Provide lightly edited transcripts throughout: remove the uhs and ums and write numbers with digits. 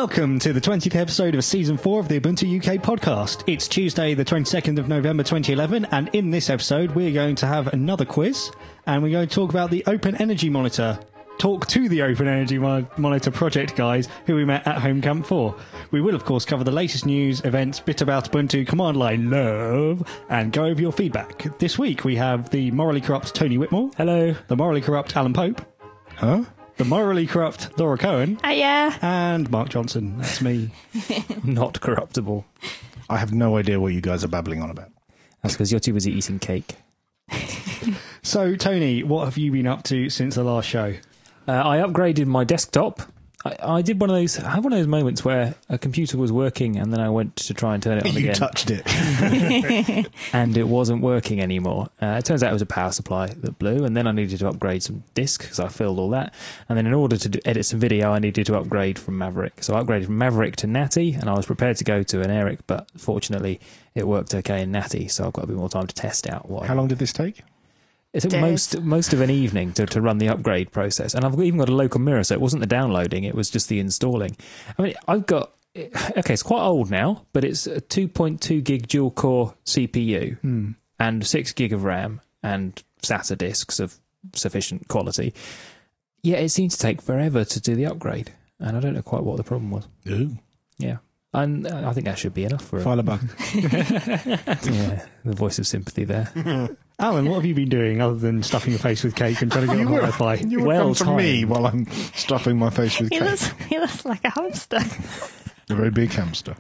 Welcome to the 20th episode of Season 4 of the Ubuntu UK podcast. It's Tuesday, the 22nd of November 2011, and in this episode we're going to have another quiz, and we're going to talk about the Open Energy Monitor. Talk to the Open Energy Monitor project guys who we met at Home Camp 4. We will, of course, cover the latest news, events, bit about Ubuntu, command line love, and go over your feedback. This week we have the morally corrupt Tony Whitmore. Hello. The morally corrupt Alan Pope. Huh? The morally corrupt Laura Cohen. Hiya. And Mark Johnson. That's me. Not corruptible. I have no idea what you guys are babbling on about. That's because you're too busy eating cake. So, Tony, what have you been up to since the last show? I upgraded my desktop. I did one of those. I had one of those moments where a computer was working and then I went to try and turn it on You again. touched it. And it wasn't working anymore. It turns out it was a power supply that blew, and then I needed to upgrade some disk because I filled all that. And then in order to edit some video, I needed to upgrade from Maverick. So I upgraded from Maverick to Natty, and I was prepared to go to an Eric, but fortunately it worked okay in Natty, so I've got a bit more time to test out what. How long did this take? It took most of an evening to run the upgrade process. And I've even got a local mirror, so it wasn't the downloading, it was just the installing. I mean, I've got... Okay, it's quite old now, but it's a 2.2 gig dual-core CPU and 6 gig of RAM and SATA disks of sufficient quality. Yeah, it seemed to take forever to do the upgrade, and I don't know quite what the problem was. Ooh. Yeah. And I think that should be enough for it. File a bug. Yeah, the voice of sympathy there. Alan, what have you been doing other than stuffing your face with cake and trying to get on Wi-Fi? You would Well come to me timed. while I'm stuffing my face with cake. He looks like a hamster. A very big hamster.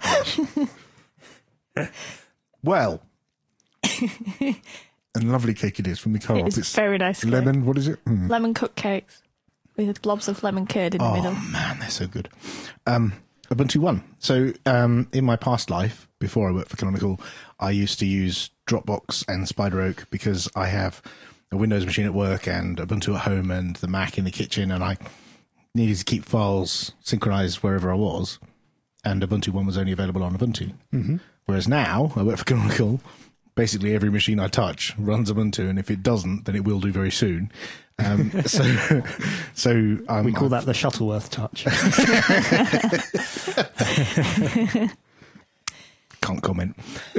Well. And lovely cake it is from the co-op. It's very nice. Lemon, what is it? Lemon cupcakes with blobs of lemon curd in the middle. Oh, man, they're so good. Ubuntu One. So, in my past life, before I worked for Canonical, I used to use Dropbox and SpiderOak because I have a Windows machine at work and Ubuntu at home and the Mac in the kitchen, and I needed to keep files synchronized wherever I was, and Ubuntu One was only available on Ubuntu. Mm-hmm. Whereas now, I work for Canonical, basically every machine I touch runs Ubuntu, and if it doesn't, then it will do very soon. So we call that the Shuttleworth touch. Can't comment.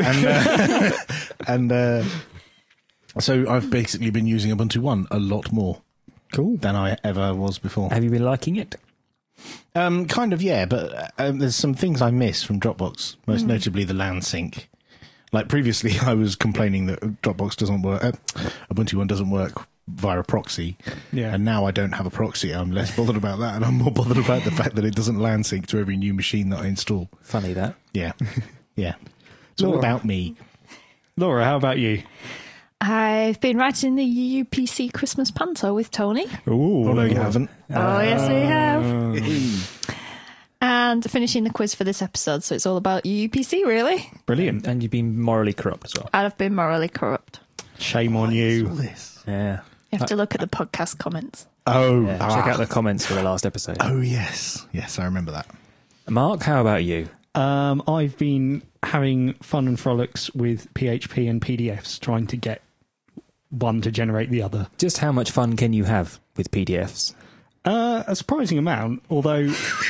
And so I've basically been using Ubuntu One a lot more, Cool. than I ever was before. Have you been liking it? Kind of, yeah, but there's some things I miss from Dropbox, most notably the LAN sync. Like previously, I was complaining that Dropbox doesn't work, Ubuntu One doesn't work via a proxy, Yeah. and now I don't have a proxy. I'm less bothered about that, and I'm more bothered about the fact that it doesn't LAN sync to every new machine that I install. Funny that. Yeah, yeah. It's all Laura. about me. Laura, how about you? I've been writing the UPC Christmas Panto with Tony. Ooh. Oh no, you haven't. Oh, yes, we have. And finishing the quiz for this episode, so it's all about UPC, really. Brilliant. And you've been morally corrupt as well. And I've been morally corrupt. Shame on you. All this. Yeah. You have to look at the podcast comments. Oh, Yeah, check out the comments for the last episode. Oh yes, yes, I remember that. Mark, how about you? I've been having fun and frolics with PHP and PDFs, trying to get one to generate the other. Just how much fun can you have with PDFs? A surprising amount, although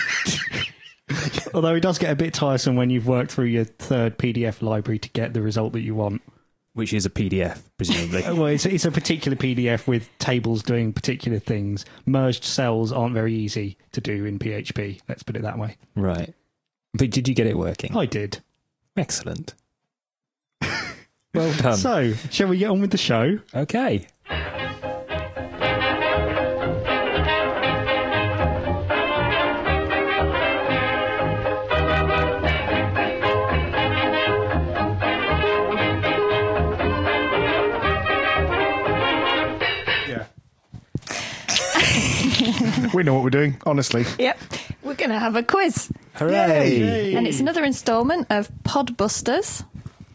it does get a bit tiresome when you've worked through your third PDF library to get the result that you want. Which is a PDF, presumably. Well, it's a particular PDF with tables doing particular things. Merged cells aren't very easy to do in PHP, let's put it that way. Right. But did you get it working? I did. Excellent. Well done. So, shall we get on with the show? Okay. We know what we're doing, honestly. Yep. We're going to have a quiz. Hooray! Yay. And it's another instalment of Podbusters.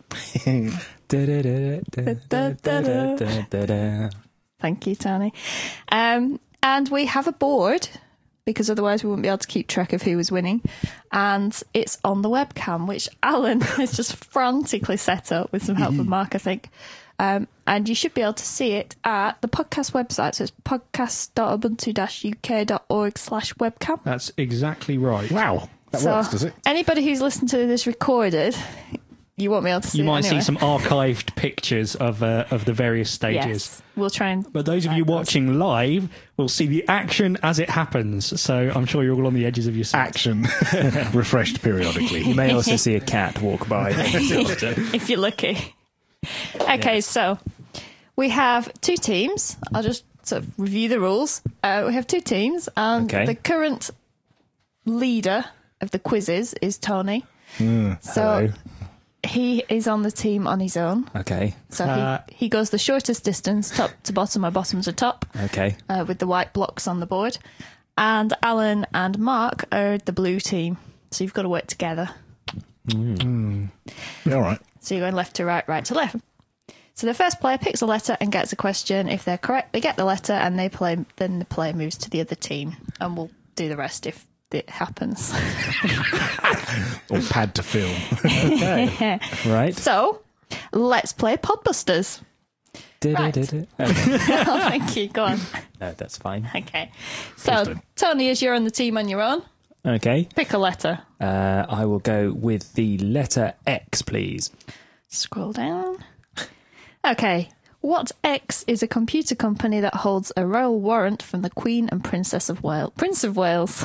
Thank you, Tony. And we have a board, because otherwise we wouldn't be able to keep track of who was winning. And it's on the webcam, which Alan has just frantically set up with some help from Mark, I think. And you should be able to see it at the podcast website. So it's podcast.ubuntu-uk.org/webcam. That's exactly right. Wow. That So, works, does it? anybody who's listened to this recorded, you won't be able to see You it might anyway. see some archived pictures of the various stages. Yes, we'll try and. But those of you find those. watching live will see the action as it happens. So I'm sure you're all on the edges of your seats. Action refreshed periodically. You may also see a cat walk by. if you're lucky. Okay, so we have two teams. I'll just sort of review the rules. We have two teams, and Okay. the current leader of the quizzes is Tony. So hello. he is on the team on his own. Okay, So he goes the shortest distance, top to bottom or bottom to top, okay. with the white blocks on the board. And Alan and Mark are the blue team. So you've got to work together. Yeah, all right. So you're going left to right, right to left. So the first player picks a letter and gets a question. If they're correct, they get the letter and they play. Then the player moves to the other team, and we'll do the rest if it happens. Or pad to film. Okay. Right. So let's play Podbusters. Okay. Oh, thank you. Go on. No, that's fine. Okay. So Tony, as you're on the team on your own, Okay. pick a letter. I will go with the letter X, please. Scroll down. Okay. What X is a computer company that holds a royal warrant from the Queen and Princess of Wales? Prince of Wales.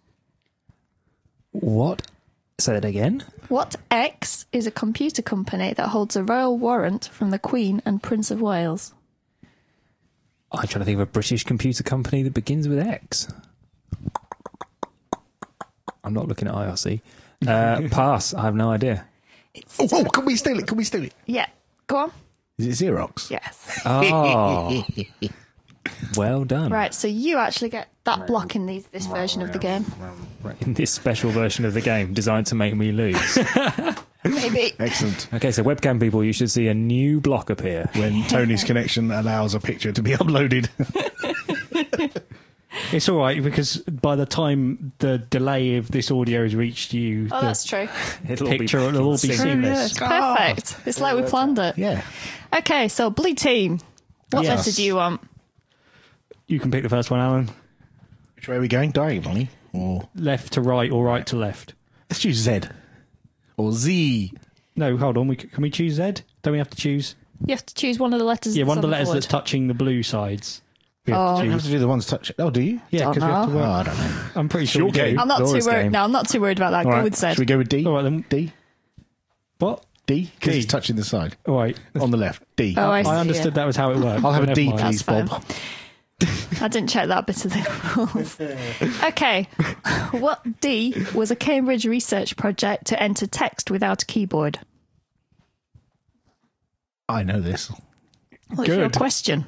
What? Say that again. What X is a computer company that holds a royal warrant from the Queen and Prince of Wales? I'm trying to think of a British computer company that begins with X. I'm not looking at IRC. Pass. I have no idea. Oh, can we steal it? Can we steal it? Yeah. Go on. Is it Xerox? Yes. Oh. Well done. Right, so you actually get that block in this version of the game. Right, in this special version of the game designed to make me lose. Maybe. Excellent. Okay, so webcam people, you should see a new block appear. When Tony's connection allows a picture to be uploaded. It's all right because by the time the delay of this audio has reached you, Oh, the that's true. It'll picture will all be synced. seamless. It's perfect. It's like we planned it. Yeah. Okay, so blue team. What Yes. letter do you want? You can pick the first one, Alan. Which way are we going? Diagonally? Or Left to right or right to left. let's choose Z. Or Z. No, hold on. Can we choose Z? Don't we have to choose? You have to choose one of the letters. Yeah, that's one of the on letters board. that's touching the blue sides. We have Oh. to You have choose. to do the ones touch. Oh, do you? Yeah, Don't because we have to know. Oh, work. I don't know. I'm pretty sure we Your game. do. I'm not Laura's too worried. game. No, I'm not too worried about that. All Go right. with Z. Should we go with D? All right, then. D? What? D? Because D. it's touching the side. All right. On the left. D. Oh, I see, I understood that was how it worked. I'll have a but D, never mind. please, That's Bob. I didn't check that bit of the rules. Okay. What D was a Cambridge research project to enter text without a keyboard? I know this. What's your Good. question?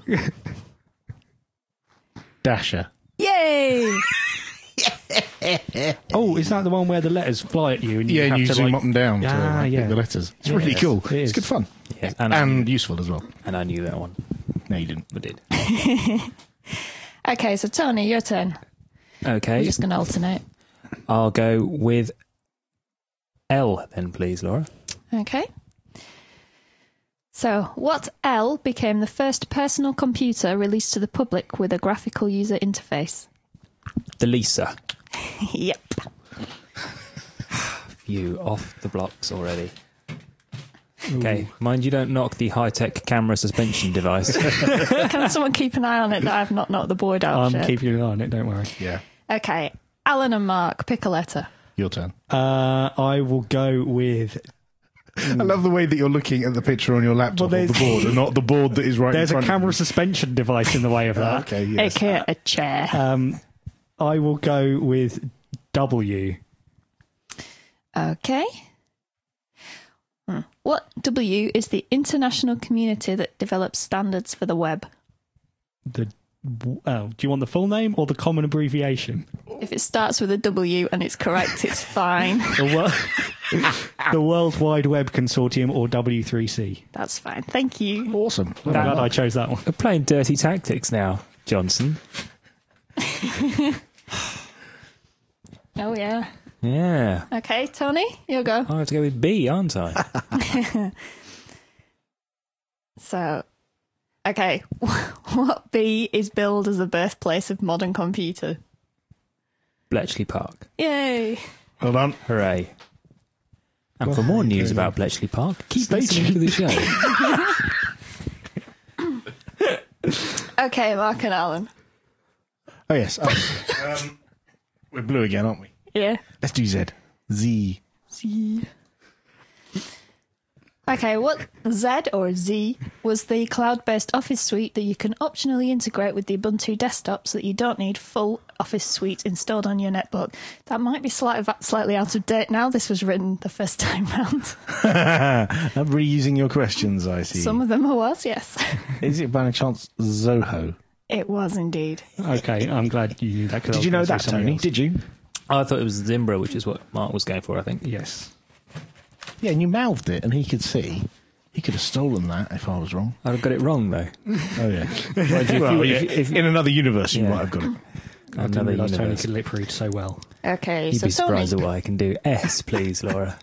Dasher. Yay! Oh, is that the one where the letters fly at you? And you Yeah, have and you to, zoom like, up and down to Ah, pick yeah. the letters. It's Yeah, really cool. it It's is. good fun. Yes, And useful as well. and I knew that one. No, you didn't. I did. Okay, so Tony, your turn. Okay. We're just going to alternate. I'll go with L then, please, Laura. Okay. So, what L became the first personal computer released to the public with a graphical user interface? The Lisa. Yep. You off the blocks already. Okay, mind you don't knock the high-tech camera suspension device. Can someone keep an eye on it that I've not knocked the board out? I'm yet? keeping an eye on it, don't worry. Yeah. Okay. Alan and Mark, pick a letter. Your turn. I will go with. I love the way that you're looking at the picture on your laptop Well, of the board and not the board that is right There's in a front camera of suspension device in the way of you. that. Okay, yes. AKA a chair. I will go with W. Okay. What W is the international community that develops standards for the web? Do you want the full name or the common abbreviation? If it starts with a W and it's correct, it's fine. The World Wide Web Consortium, or W3C. That's fine. Thank you. Awesome. I'm glad I chose that one. We're playing dirty tactics now, Johnson. Oh, yeah. Yeah. Okay, Tony, you go. I have to go with B, aren't I? So, okay. What B is billed as the birthplace of modern computer? Bletchley Park. Yay. Hold on. Hooray. And for more news about Bletchley Park, keep Stay listening to the show. Okay, Mark and Alan. Oh, yes. We're blue again, aren't we? Yeah. Let's do Z. Z. Z. Okay, what Z or Z was the cloud-based Office suite that you can optionally integrate with the Ubuntu desktop so that you don't need full Office suite installed on your netbook. That might be slightly out of date now. This was written the first time round. I'm reusing your questions, I see. Some of them was, yes. Is it by any chance Zoho? It was indeed. Okay, I'm glad you knew that. Did you know that, Tony? Did you? Oh, I thought it was Zimbra, which is what Mark was going for, I think. Yes. Yeah, and you mouthed it, and he could see. He could have stolen that if I was wrong. I'd have got it wrong, though. Oh, yeah. In another universe, you Yeah. might have got it. I didn't Another realise Tony universe. could lip read so well. Okay, You'd so be surprised Tony, at what I can do. S, please, Laura.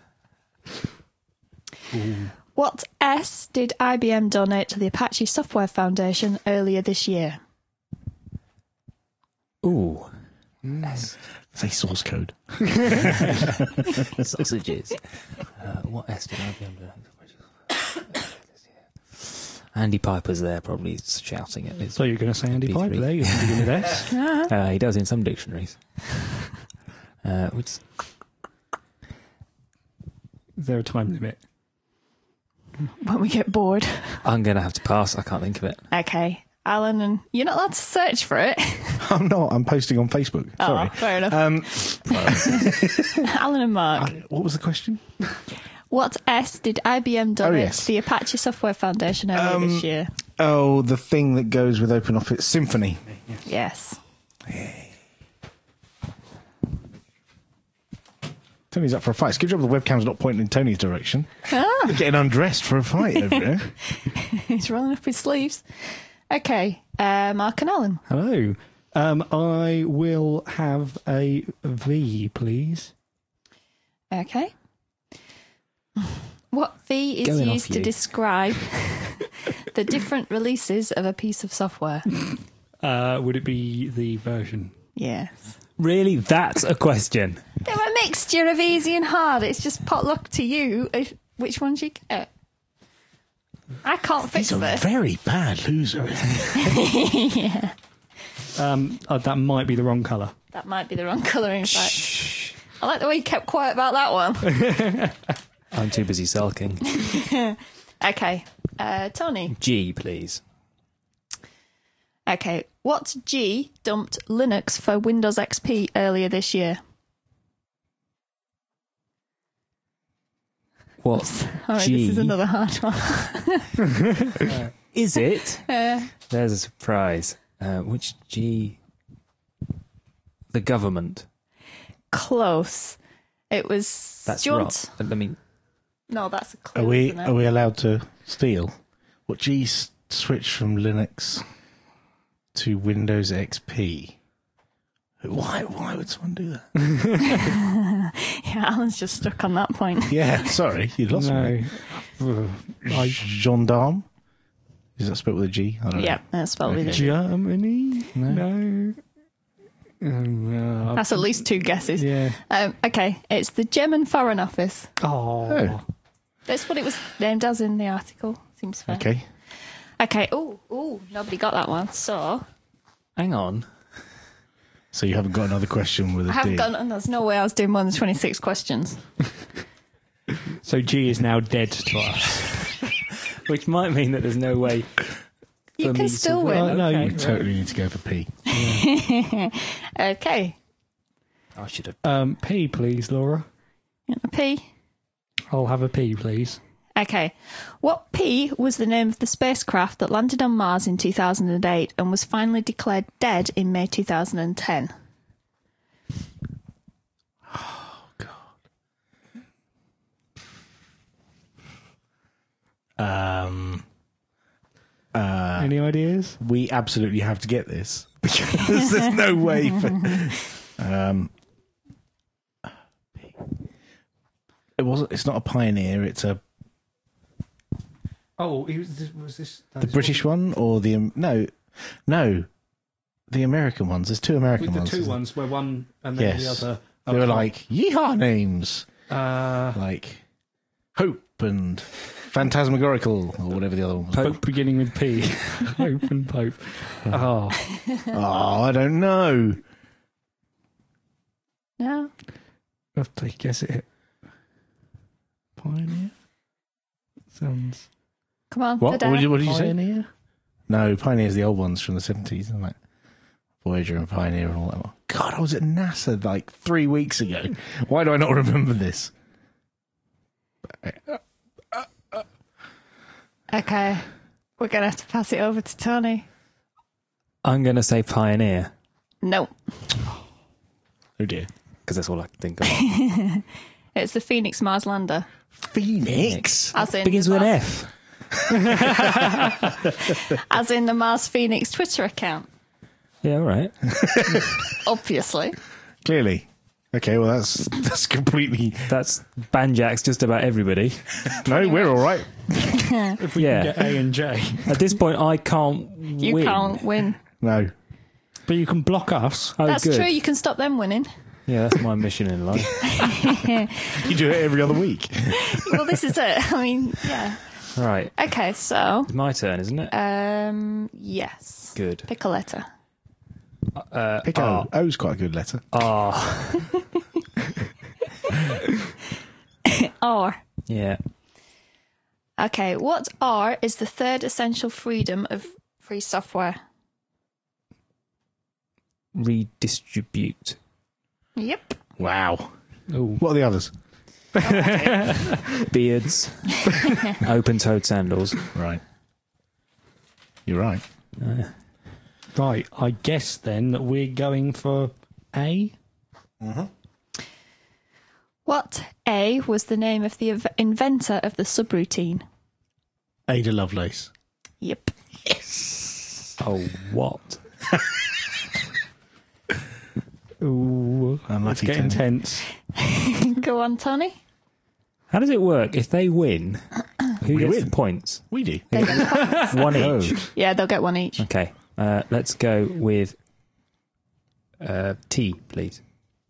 what S did IBM donate to the Apache Software Foundation earlier this year? Ooh. S. Say source code. Sausages. What S did I do? Andy Piper's there, probably shouting at me. So you're going to say Andy P3. Piper there? You're going to begin with S? He does in some dictionaries. Which Is there a time limit? When we get bored. I'm going to have to pass. I can't think of it. Okay, Alan, and you're not allowed to search for it. I'm not. I'm posting on Facebook. Sorry. Oh, fair enough. Alan and Mark. What was the question? What S did IBM donate yes. to the Apache Software Foundation earlier this year? Oh, the thing that goes with OpenOffice Symphony. Yes. Tony's up for a fight. It's a good job the webcam's not pointing in Tony's direction. Ah, Getting undressed for a fight over here. he's rolling up his sleeves. Okay, Mark and Alan. Hello. I will have a V, please. Okay. What V is Going off used to you. describe the different releases of a piece of software? Would it be the version? Yes. Really? That's a question. They're a mixture of easy and hard. It's just potluck to you which ones you get. I can't fix He's a this. very bad loser. Yeah. That might be the wrong colour. That might be the wrong colour, in fact. I like the way you kept quiet about that one. I'm too busy sulking. Okay. Tony. G, please. Okay. What G dumped Linux for Windows XP earlier this year? What Sorry, G? this is another hard one. Is it? There's a surprise. Which G? The government. Close. It was... That's do you right. want- I mean, No, that's a clue, Are we isn't it? are we allowed to steal? What G switched from Linux to Windows XP? Why would someone do that? Yeah, Alan's just stuck on that point. Yeah, sorry, you lost me. No. Gendarme? Is that spelled with a G? I don't Yeah, that's spelled with a G. Germany? No. No. That's at least two guesses. Yeah. Okay, it's the German Foreign Office. Oh. That's what it was named as in the article. Seems fair. know. Okay. Okay. Ooh, nobody got that one. So hang on. So you haven't got another question with a I haven't D. gone, and there's no way I was doing more than 26 questions. So G is now dead to us. Which might mean that there's no way. You for can me to still win. Oh, no, You you totally need to go for P. Okay. I should have. P, please, Laura. A P. I'll have a P, please. Okay. What P was the name of the spacecraft that landed on Mars in 2008 and was finally declared dead in May 2010? Any ideas? We absolutely have to get this because there's no way for. It's not a Pioneer. It's a Oh, was this the British one or the no, the American ones. There's two American with the ones. two isn't ones where one and then Yes. the other. They were like yeehaw names, Uh, like Hope and Phantasmagorical or whatever the other one was. Pope beginning with P. Hope and Pope. Oh, Oh, I don't know. No. I have to guess it. Pioneer? Sounds... Come on. What? Dada. What did you say? Pioneer? No, Pioneer's the old ones from the 70s, isn't it? Voyager and Pioneer and all that. God, I was at NASA like 3 weeks ago. Why do I not remember this? Okay. We're going to have to pass it over to Tony. I'm going to say Pioneer, No. Oh dear. because that's all I can think of. It's the Phoenix Mars lander. Phoenix? As in, Begins with an F. as in the Mars Phoenix Twitter account. Yeah, all right. Obviously. Clearly. Okay, well that's completely... That's banjacks just about everybody. No, we're all right. If we Yeah. can get A and J. At this point, I can't You win. can't win. No. But you can block us. Oh, That's good. true. You can stop them winning. Yeah, that's my mission in life. You do it every other week. Well, this is it. I mean, yeah. Right. Okay, so, It's my turn, isn't it? yes. Good. Pick a letter. Pick O. O's quite a good letter. Ah, R. yeah. Okay, what R is the third essential freedom of free software? Redistribute. Yep. Wow. Oh, What are the others? Beards. Open-toed sandals. Right. You're right. right. I guess then that we're going for A. What A was the name of the inventor of the subroutine? Ada Lovelace. Yep. Oh, what? Ooh, let's Unlucky get Tony. intense. Go on, Tony. How does it work? If they win, who We gets win. the points? We do. They get- One each. yeah, they'll get one each. Okay. Let's go with T, please.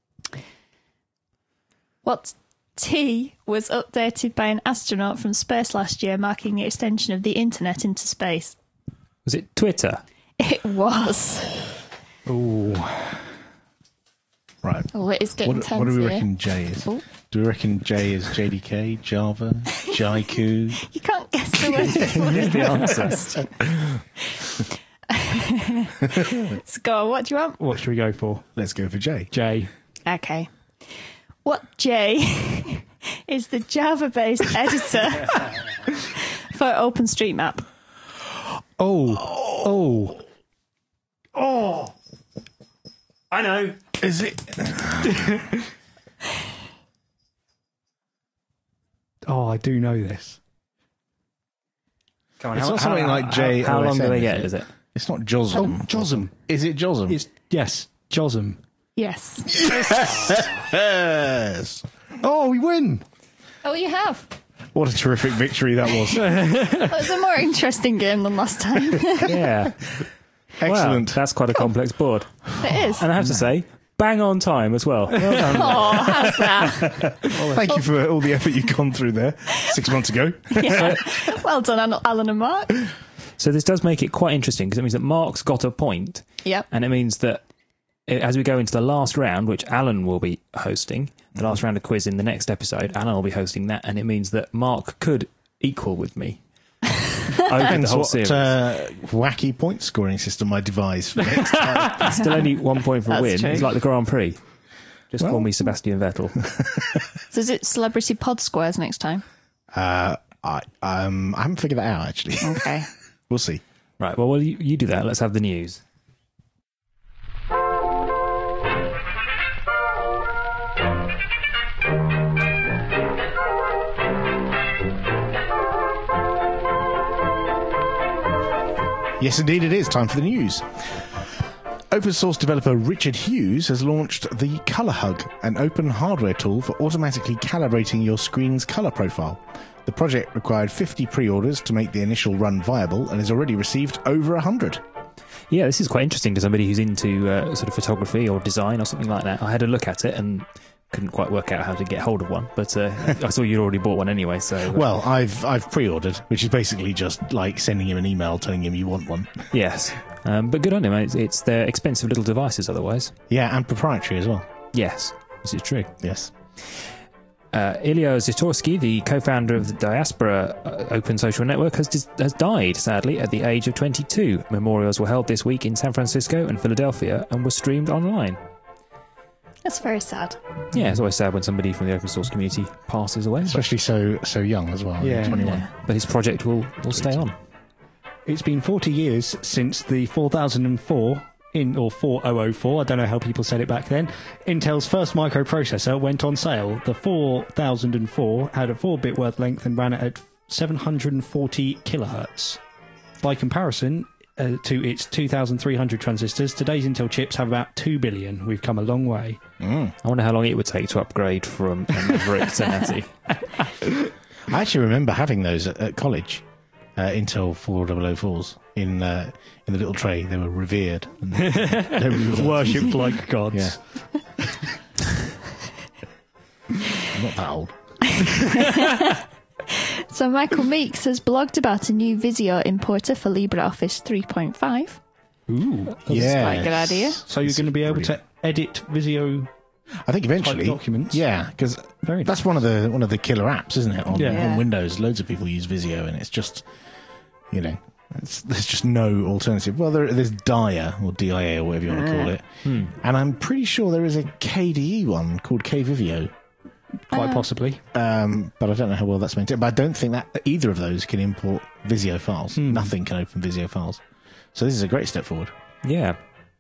What T was updated by an astronaut from space last year, marking the extension of the internet into space? Was it Twitter? It was. Ooh. Right. Oh, it is getting What tense do we here. reckon J is? Oh. Do we reckon J is JDK, Java, Jaiku? You can't guess the word before Here's the answer. So go on, what do you want? What should we go for? Let's go for J. J. Okay. What J is the Java-based editor for OpenStreetMap? Oh. I know. Is it? Oh, I do know this. Come on, It's not something like J. How long do OSM, they get, is it? It's not Josm. Oh, Josm. Is it Josm? Yes, Josm. Yes. Yes. Oh, we win. Oh, you have. What a terrific victory that was. It was a more interesting game than last time. Yeah. Excellent. Wow, that's quite a complex board. It is. And I have to say, bang on time as well. Well done. Oh, how's that? Thank you for all the effort you've gone through there 6 months ago. Yeah. Well done, Alan and Mark. So this does make it quite interesting because it means that Mark's got a point, Yep. and it means that as we go into the last round, which Alan will be hosting, the last round of quiz in the next episode, Alan will be hosting that, and it means that Mark could equal with me over the Hence whole what series. wacky point scoring system I devised for next time. Still only 1 point for a That's win. true. It's like the Grand Prix. Just call me Sebastian Vettel. So is it Celebrity Pod Squares next time? I haven't figured that out, actually. Okay. We'll see. Right, well, you do that. Let's have the news. Yes, indeed it is. Time for the news. Open source developer Richard Hughes has launched the Color Hug, an open hardware tool for automatically calibrating your screen's color profile. The project required 50 pre-orders to make the initial run viable and has already received over 100. Yeah, this is quite interesting to somebody who's into sort of photography or design or something like that. I had a look at it and couldn't quite work out how to get hold of one, but I saw you'd already bought one anyway. So Well, I've pre-ordered, which is basically just like sending him an email telling him you want one. yes, but good on him. It's they're expensive little devices otherwise. Yeah, and proprietary as well. Yes, this is true. Yes. Ilya Zitorsky, the co-founder of the Diaspora Open Social Network, has died, sadly, at the age of 22. Memorials were held this week in San Francisco and Philadelphia and were streamed online. That's very sad. Yeah, it's always sad when somebody from the open source community passes away. Especially so young as well. Yeah. 21. But his project will stay on. It's been 40 years since the 4004 or 4004, I don't know how people said it back then, Intel's first microprocessor went on sale. The 4004 had a 4-bit word length and ran at 740 kilohertz. By comparison to its 2,300 transistors, today's Intel chips have about 2 billion. We've come a long way. I wonder how long it would take to upgrade from a Maverick to Natty. I actually remember having those at college, Intel 4004s in the little tray. They were revered. And Worshipped like gods. Yeah. I'm not that old. So Michael Meeks has blogged about a new Visio importer for LibreOffice 3.5. Ooh. Yeah. quite a good idea. So you're going to be able to edit Visio. I think eventually Type documents. Yeah, because Very that's one of the killer apps, isn't it? On, Yeah. on Windows, loads of people use Visio, and it's just there's just no alternative. Well, there's Dia or DIA or whatever you want to call it, and I'm pretty sure there is a KDE one called KVivio, Quite possibly. but I don't know how well that's maintained. But I don't think that either of those can import Visio files. Nothing can open Visio files. So this is a great step forward. Yeah.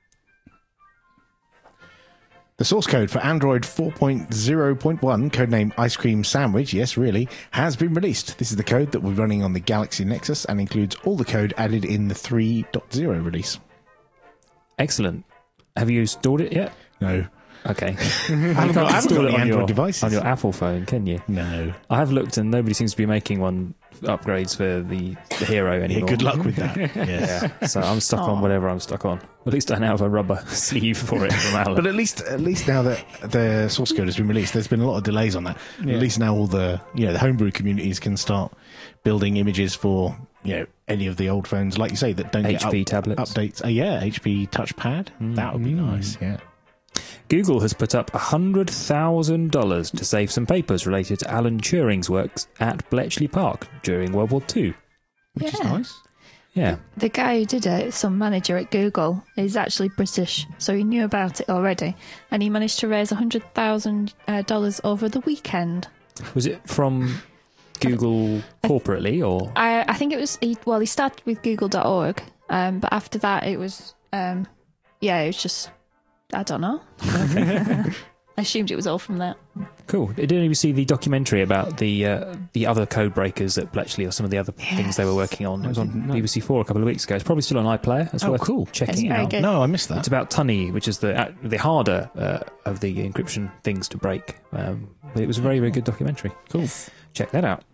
The source code for Android 4.0.1, codename Ice Cream Sandwich, yes, really, has been released. This is the code that we're running on the Galaxy Nexus and includes all the code added in the 3.0 release. Excellent. Have you installed it yet? No. Okay. I haven't got Install any it Android devices. on your Apple phone, can you? No. I have looked and nobody seems to be making one upgrades for the Hero Yeah, anymore. good luck with that. Yes. Yeah, so I'm stuck on whatever I'm stuck on. At least I now have a rubber sleeve for it from Alan. But at least now that the source code has been released, there's been a lot of delays on that. Yeah. At least now all the the homebrew communities can start building images for any of the old phones, like you say, that don't HP get tablets. updates. HP touchpad. That would be nice. Yeah. Google has put up $100,000 to save some papers related to Alan Turing's works at Bletchley Park during World War II. Which is Yeah. nice. Yeah. The guy who did it, some manager at Google, is actually British, so he knew about it already, and he managed to raise $100,000 over the weekend. Was it from Google corporately or? I think it was. He started with Google.org, but after that, it was. It was just. I don't know. I assumed it was all from that. Cool. Did you see the documentary about the other code breakers at Bletchley or some of the other things they were working on? It was on BBC 4 a couple of weeks ago. It's probably still on iPlayer. It's worth cool. checking It's it very out. good. No, I missed that. It's about Tunny, which is the harder of the encryption things to break. But it was a very, very good documentary. Cool. Check that out.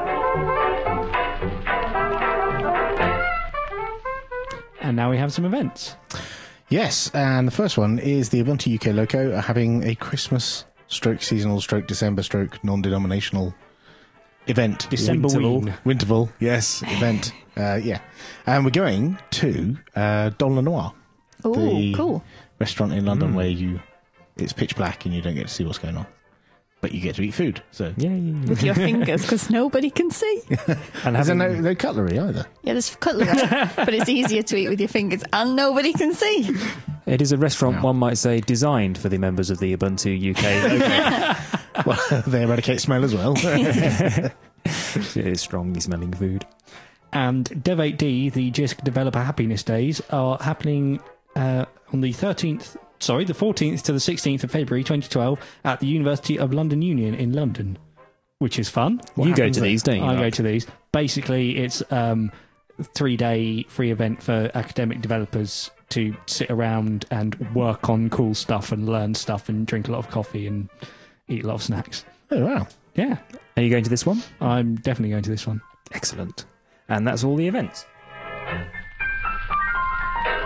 And now we have some events. Yes, and the first one is the Ubuntu UK Loco are having a Christmas /seasonal /December non-denominational event. Decemberween. Winterval, yes, event. And we're going to Don Lenoir, Oh, the cool. restaurant in London where it's pitch black and you don't get to see what's going on. But you get to eat food, so... Yay. With your fingers, because nobody can see. And There's having, no cutlery either. Yeah, there's cutlery, but it's easier to eat with your fingers, and nobody can see. it is a restaurant, one might say, designed for the members of the Ubuntu UK. Well, they eradicate smell as well. It is strongly smelling food. And Dev8D, the JISC Developer Happiness Days, are happening on the 14th to the 16th of February 2012 at the University of London Union in London, which is fun. You go happens to there? these, don't you? I go Mark? to these. Basically, it's a 3-day free event for academic developers to sit around and work on cool stuff and learn stuff and drink a lot of coffee and eat a lot of snacks. Oh, wow. Yeah, Are you going to this one? I'm definitely going to this one. Excellent. And that's all the events.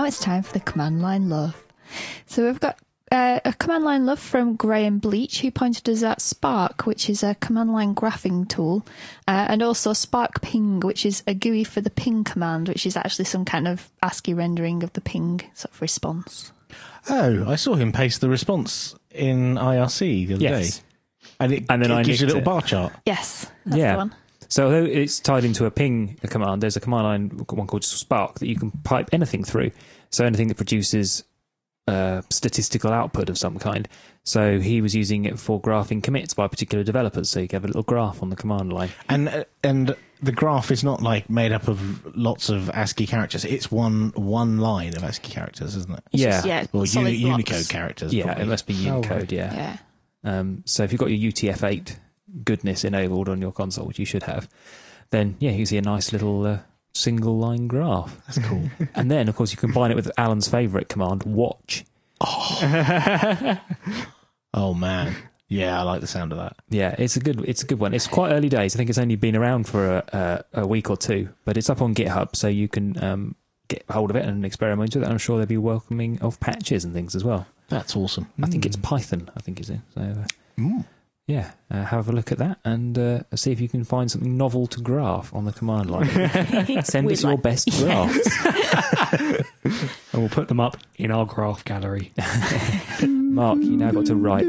it's time for the command line love. So we've got a command line love from Graham Bleach, who pointed us at Spark, which is a command line graphing tool, and also Spark Ping, which is a GUI for the ping command, which is actually some kind of ASCII rendering of the ping sort of response. Oh, I saw him paste the response in IRC the other day. And then it gives you a little bar chart. Yes, that's the one. So although it's tied into a ping command, there's a command line, one called Spark, that you can pipe anything through. So anything that produces statistical output of some kind. So he was using it for graphing commits by particular developers. So you can have a little graph on the command line. And the graph is not like made up of lots of ASCII characters. It's one line of ASCII characters, isn't it? Yeah. Or solid Unicode blocks. characters. Yeah, probably. it must be Unicode, Yeah. So if you've got your UTF-8 goodness enabled on your console, which you should have, then you can see a nice little single line graph. That's cool. And then, of course, you combine it with Alan's favourite command, watch. Oh man, yeah, I like the sound of that. Yeah, it's a good one. It's quite early days. I think it's only been around for a week or two, but it's up on GitHub, so you can get hold of it and experiment with it. I'm sure they'll be welcoming of patches and things as well. That's awesome. I think it's Python. I think is in. So yeah, have a look at that and see if you can find something novel to graph on the command line. Send us your best graphs. And we'll put them up in our graph gallery. Mark, you now got to write.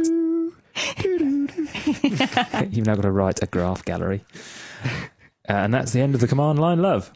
You've now got to write a graph gallery. And that's the end of the command line love.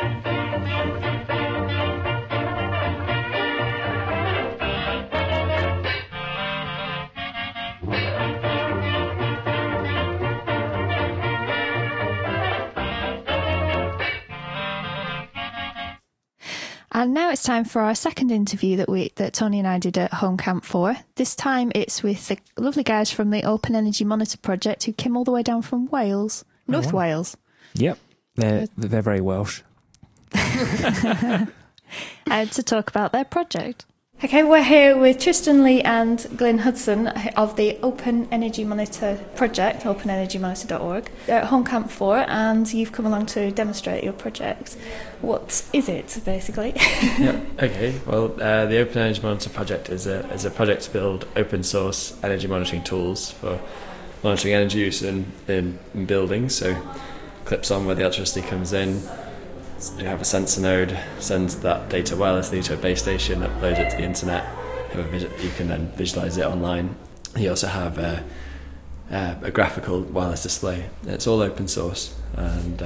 And now it's time for our second interview that Tony and I did at Home Camp 4. This time it's with the lovely guys from the Open Energy Monitor project who came all the way down from Wales, North Wales. Yep, they're very Welsh. To talk about their project. Okay, we're here with Tristan Lee and Glyn Hudson of the Open Energy Monitor project, openenergymonitor.org, at Home Camp 4, and you've come along to demonstrate your project. What is it, basically? Okay. Well, the Open Energy Monitor project is a project to build open source energy monitoring tools for monitoring energy use in buildings. So clips on where the electricity comes in. You have a sensor node, sends that data wirelessly to a base station, uploads it to the internet. You can then visualize it online. You also have a graphical wireless display. It's all open source, and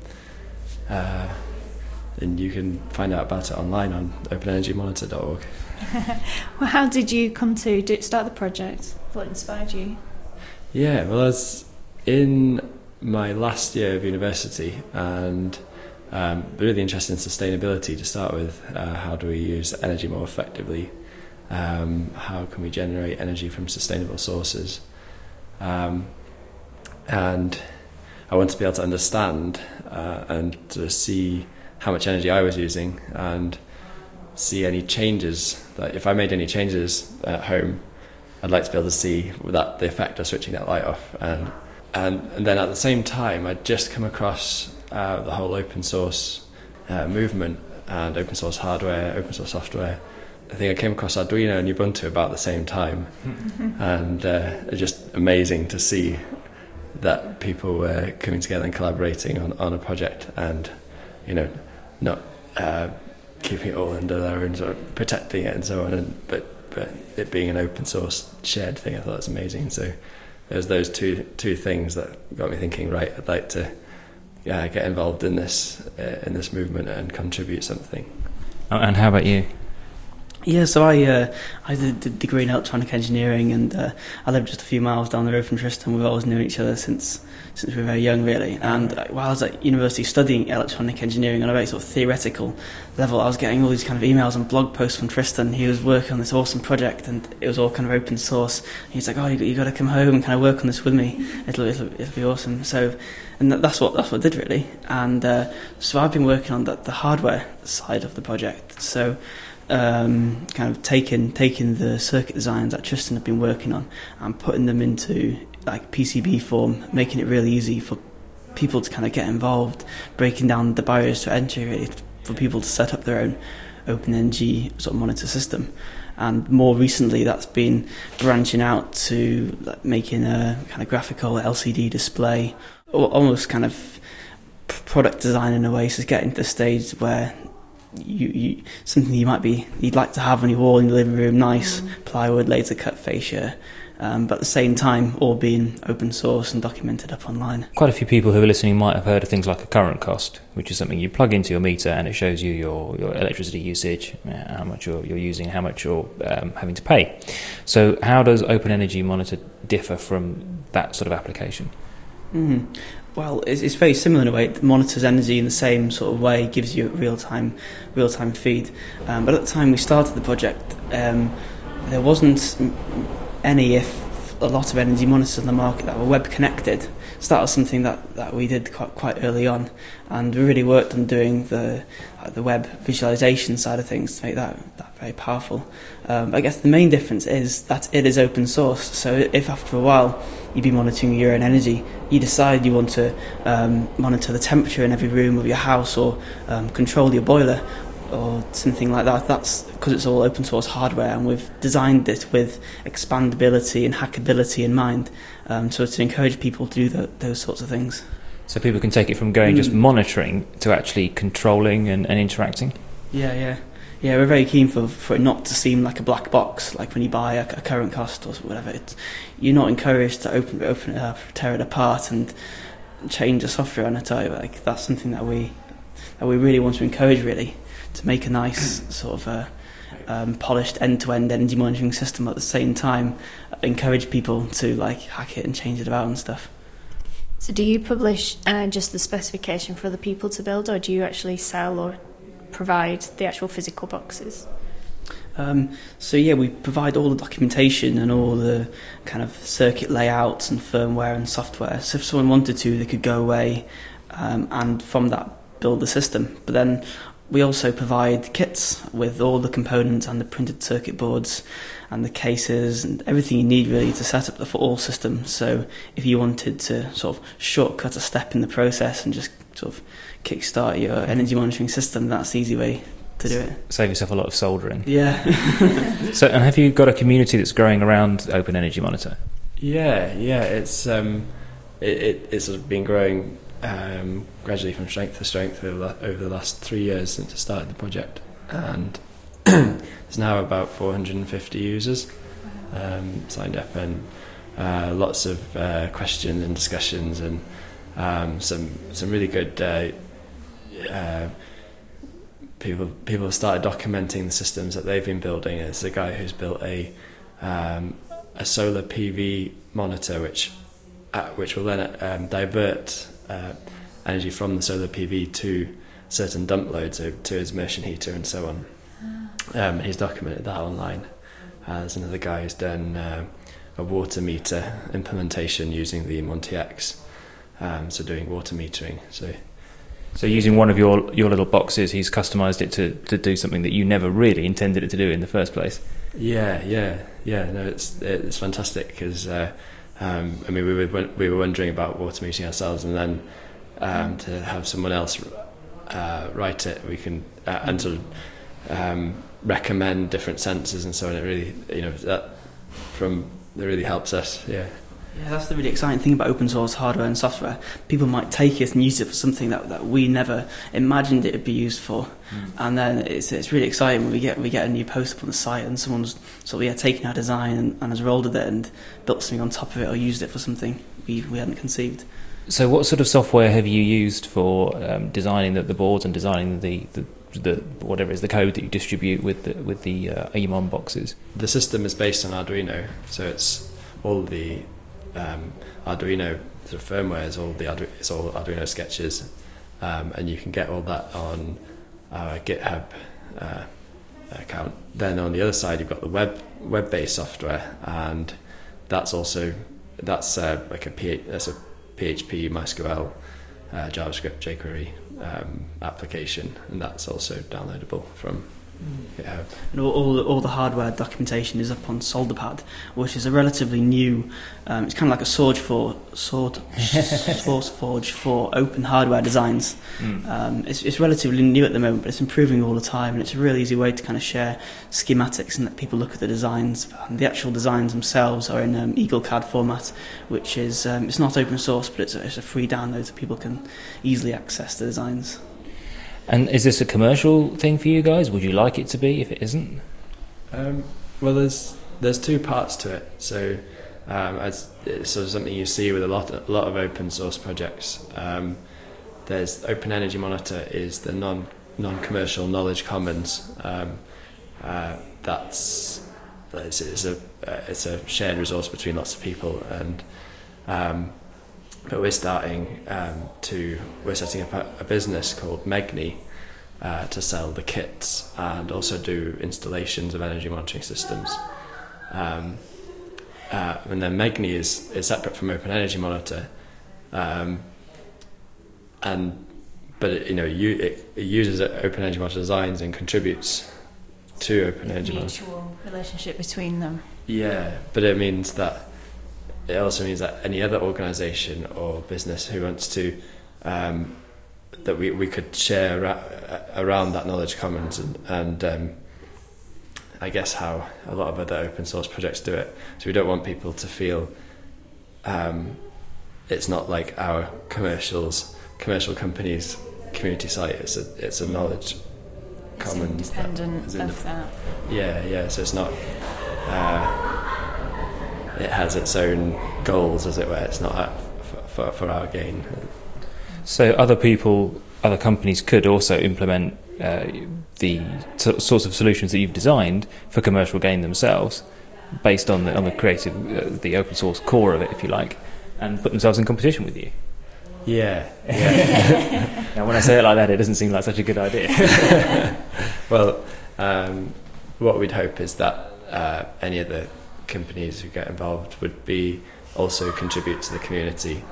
you can find out about it online on openenergymonitor.org. Well, how did you come to start the project? What inspired you? Yeah, well, I was in my last year of university and really interested in sustainability to start with. How do we use energy more effectively? How can we generate energy from sustainable sources? And I want to be able to understand and to see how much energy I was using and see any changes. That if I made any changes at home, I'd like to be able to see the effect of switching that light off. And then at the same time, I'd just come across the whole open source movement and open source hardware, open source software. I think I came across Arduino and Ubuntu about the same time, and it's just amazing to see that people were coming together and collaborating on a project, and not keeping it all under their own sort of protecting it and so on, but it being an open source shared thing. I thought that's amazing. So there's those two things that got me thinking. Right, I'd like to get involved in this movement and contribute something. And how about you? Yeah, so I did a degree in electronic engineering, and I live just a few miles down the road from Tristan. We've always known each other since we were very young, really. And while I was at university studying electronic engineering on a very sort of theoretical level, I was getting all these kind of emails and blog posts from Tristan. He was working on this awesome project, and it was all kind of open source. And he's like, "Oh, you got to come home and kind of work on this with me. It'll be awesome." So, and that's what I did, really. And so I've been working on the hardware side of the project. So. Kind of taking the circuit designs that Tristan had been working on and putting them into like PCB form, making it really easy for people to kind of get involved, breaking down the barriers to entry really for people to set up their open energy sort of monitor system. And more recently, that's been branching out to making a kind of graphical LCD display, or almost kind of product design in a way. So it's getting to the stage where you something you'd like to have on your wall in your living room, nice plywood, laser cut fascia. But at the same time, all being open source and documented up online. Quite a few people who are listening might have heard of things like a current cost, which is something you plug into your meter and it shows you your electricity usage, how much you're using, how much you're having to pay. So how does Open Energy Monitor differ from that sort of application? Mm-hmm. Well, it's very similar in a way. It monitors energy in the same sort of way, gives you a real-time feed. But at the time we started the project, there wasn't any, if a lot of energy monitors on the market that were web connected. So that was something that we did quite early on, and we really worked on doing the web visualization side of things to make that very powerful. I guess the main difference is that it is open source. So if after a while you'd be monitoring your own energy, you decide you want to monitor the temperature in every room of your house, or control your boiler, or something like that, that's because it's all open source hardware, and we've designed it with expandability and hackability in mind, so to encourage people to do those sorts of things. So people can take it from going just monitoring to actually controlling and interacting? Yeah, we're very keen for it not to seem like a black box, like when you buy a current cost or whatever. You're not encouraged to open it up, tear it apart and change the software on it. Like, that's something that we really want to encourage, really, to make a nice sort of polished end-to-end energy monitoring system, at the same time encourage people to hack it and change it about and stuff. So do you publish just the specification for other people to build, or do you actually sell or provide the actual physical boxes? So yeah, we provide all the documentation and all the kind of circuit layouts and firmware and software. So if someone wanted to, they could go away and from that build the system. But then we also provide kits with all the components and the printed circuit boards and the cases and everything you need really to set up the full system. So if you wanted to sort of shortcut a step in the process and just sort of kickstart your energy monitoring system, that's the easy way to do it. Save yourself a lot of soldering. Yeah. So, and have you got a community that's growing around Open Energy Monitor? Yeah, it's it's sort of been growing gradually from strength to strength over the last 3 years since I started the project, and there's now about 450 users signed up, and lots of questions and discussions, and some really good people have started documenting the systems that they've been building. There's a guy who's built a solar PV monitor which will then divert energy from the solar PV to certain dump loads, so to his immersion heater and so on. He's documented that online. There's another guy who's done a water meter implementation using the Monty X, so doing water metering. So using one of your little boxes, he's customised it to do something that you never really intended it to do in the first place. Yeah. No, it's fantastic, because I mean, we were wondering about water metering ourselves, and then to have someone else write it, we can and sort of recommend different sensors and so on. It really, that really helps us. Yeah. Yeah, that's the really exciting thing about open source hardware and software. People might take it and use it for something that we never imagined it would be used for, and then it's really exciting when we get a new post up on the site and someone's sort of taken our design and has rolled with it and built something on top of it, or used it for something we hadn't conceived. So what sort of software have you used for designing the boards and designing the whatever is the code that you distribute with the EMON boxes? The system is based on Arduino, so it's all the Arduino sort of firmware is all Arduino sketches, and you can get all that on our GitHub account. Then on the other side, you've got the web-based software, and that's like a PHP, MySQL, JavaScript, jQuery application, and that's also downloadable from Yeah. And all the hardware documentation is up on SolderPad, which is a relatively new. It's kind of like a SourceForge for open hardware designs. It's relatively new at the moment, but it's improving all the time, and it's a really easy way to kind of share schematics and let people look at the designs. The actual designs themselves are in EagleCAD format, which is it's not open source, but it's a free download, so people can easily access the designs. And is this a commercial thing for you guys? Would you like it to be if it isn't? Well, there's two parts to it. So it's sort of something you see with a lot of open source projects. There's Open Energy Monitor is the non-commercial knowledge commons. It's a shared resource between lots of people, and but we're setting up a business called Megni to sell the kits and also do installations of energy monitoring systems. And then Megni is separate from Open Energy Monitor, but it uses Open Energy Monitor designs and contributes to Open Energy Monitor. Mutual relationship between them. Yeah, but it also means that any other organisation or business who wants to, that we could share around that knowledge commons, and I guess how a lot of other open source projects do it. So we don't want people to feel it's not like our commercial company's community site. It's a knowledge commons. Independent of that. Yeah. So it's not. It has its own goals, as it were. It's not for our gain. So other companies could also implement the sorts of solutions that you've designed for commercial gain themselves, based on the creative, the open source core of it, if you like, and put themselves in competition with you. Yeah. Now, when I say it like that, it doesn't seem like such a good idea. Well, what we'd hope is that any of the companies who get involved would also contribute to the community,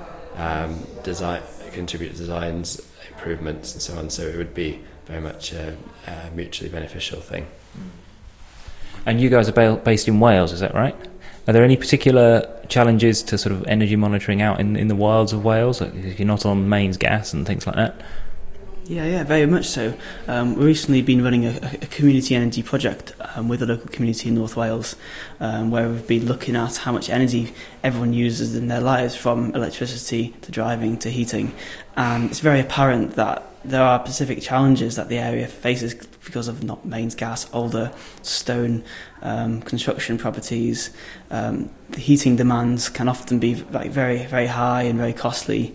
contribute designs, improvements, and so on. So it would be very much a mutually beneficial thing. And you guys are based in Wales, is that right? Are there any particular challenges to sort of energy monitoring out in the wilds of Wales, like if you're not on mains gas and things like that? Yeah, very much so. We've recently been running a community energy project with a local community in North Wales, where we've been looking at how much energy everyone uses in their lives, from electricity to driving to heating. And it's very apparent that there are specific challenges that the area faces because of not mains gas, older stone construction properties. The heating demands can often be like very, very high and very costly.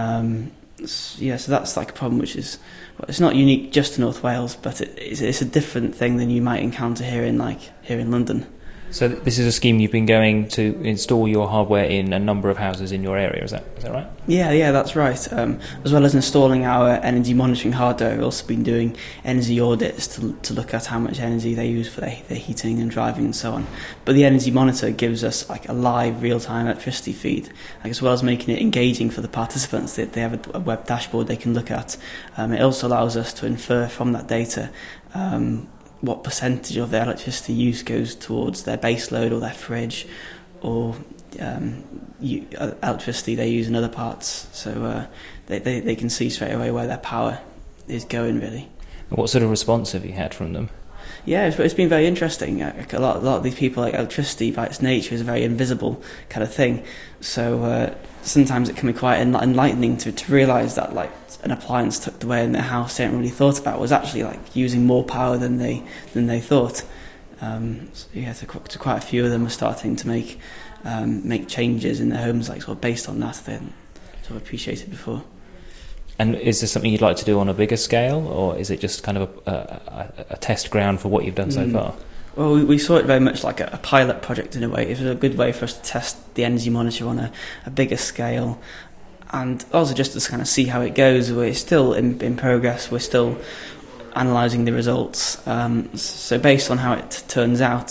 So that's like a problem which is, it's not unique just to North Wales, but it's a different thing than you might encounter here in London. So this is a scheme you've been going to install your hardware in a number of houses in your area, is that right? Yeah, that's right. As well as installing our energy monitoring hardware, we've also been doing energy audits to look at how much energy they use for their heating and driving and so on. But the energy monitor gives us like a live real-time electricity feed, as well as making it engaging for the participants. They have a web dashboard they can look at. It also allows us to infer from that data what percentage of their electricity use goes towards their base load or their fridge, or electricity they use in other parts. So they can see straight away where their power is going, really. What sort of response have you had from them? Yeah, it's been very interesting. A lot of these people, like, electricity by its nature is a very invisible kind of thing. So sometimes it can be quite enlightening to realise that, like, an appliance tucked away in their house they hadn't really thought about was actually like using more power than they thought. So quite a few of them are starting to make changes in their homes, like, sort of based on that they hadn't sort of appreciated before. And is this something you'd like to do on a bigger scale, or is it just kind of a test ground for what you've done so far? Well, we saw it very much like a pilot project in a way. It was a good way for us to test the energy monitor on a bigger scale, and also just to kind of see how it goes. We're still in progress. We're still analysing the results. So based on how it turns out,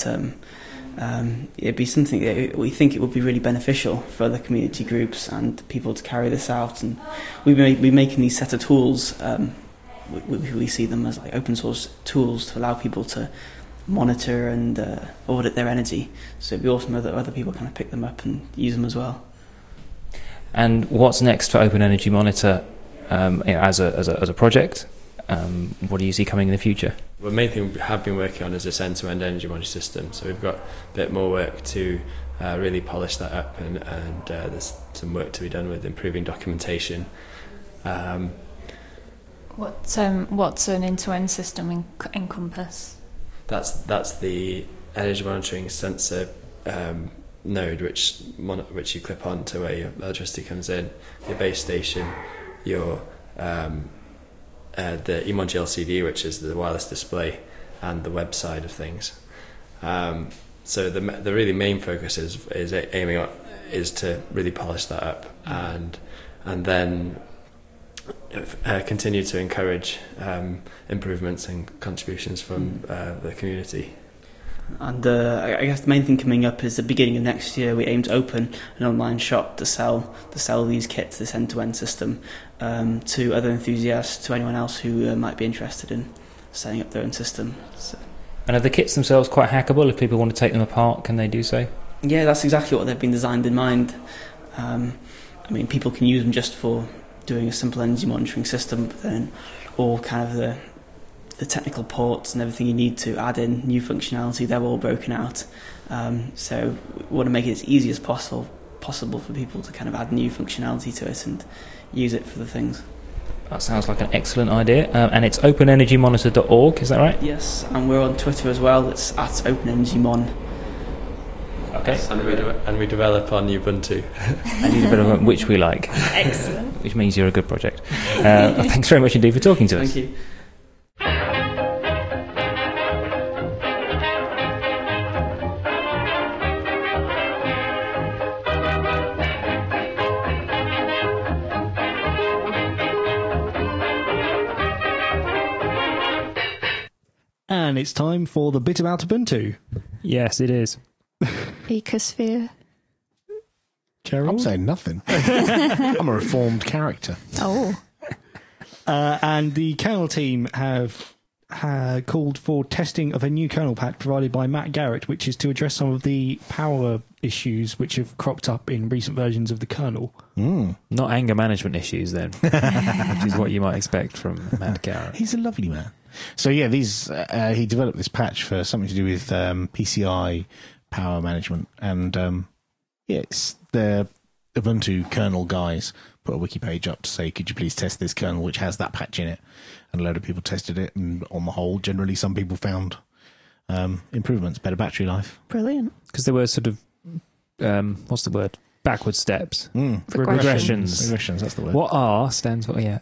it'd be something that we think it would be really beneficial for other community groups and people to carry this out. And we'll be making these set of tools we see them as like open source tools to allow people to monitor and audit their energy. So it'd be awesome that other people kind of pick them up and use them as well. And what's next for Open Energy Monitor as a project? What do you see coming in the future? The main thing we have been working on is this end-to-end energy monitoring system. So we've got a bit more work to really polish that up, and there's some work to be done with improving documentation. What's an end-to-end system encompass? That's the energy monitoring sensor node, which you clip on to where your electricity comes in, your base station, your the eMonty LCD, which is the wireless display, and the web side of things. So the really main focus is aiming is to really polish that up, and then continue to encourage improvements and contributions from the community. And I guess the main thing coming up is the beginning of next year. We aim to open an online shop to sell these kits, this end-to-end system, to other enthusiasts, to anyone else who might be interested in setting up their own system. So. And are the kits themselves quite hackable? If people want to take them apart, can they do so? Yeah, that's exactly what they've been designed in mind. I mean, people can use them just for doing a simple energy monitoring system, but then all kind of the technical ports and everything you need to add in new functionality, they're all broken out. So we want to make it as easy as possible for people to kind of add new functionality to it and use it for the things. That sounds like an excellent idea. And it's openenergymonitor.org, is that right? Yes, and we're on Twitter as well. It's at openenergymon. Okay. And we develop on Ubuntu. And you develop which we like. Excellent. Which means you're a good project. Thanks very much indeed for talking to us. Thank you. And it's time for the bit about Ubuntu. Yes, it is. Ecosphere. Gerald? I'm saying nothing. I'm a reformed character. Oh. And the kernel team have called for testing of a new kernel patch provided by Matt Garrett, which is to address some of the power issues which have cropped up in recent versions of the kernel. Not anger management issues, then, which is what you might expect from Matt Garrett. He's a lovely man. So yeah, he developed this patch for something to do with PCI power management, and it's the Ubuntu kernel guys put a wiki page up to say, could you please test this kernel which has that patch in it? And a load of people tested it, and on the whole, generally some people found improvements, better battery life. Brilliant. Because there were sort of, what's the word? Backward steps. Regressions. Regressions, that's the word. What R stands for, yeah.